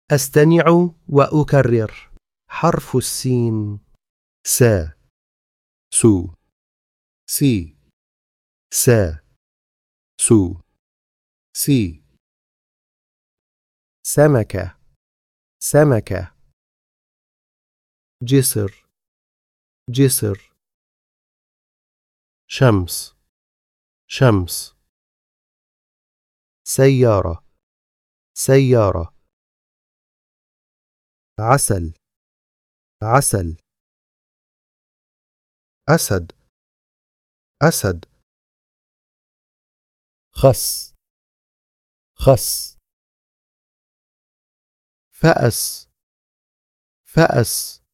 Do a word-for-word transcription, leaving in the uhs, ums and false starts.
أستمع وأكرر. حرف السين. سا. سو. سي. سا. سو. سي. سمكة. سمكة. جسر. جسر. شمس. شمس. سيارة. سيارة. عسل. عسل. أسد. أسد. خس. خس. فأس. فأس.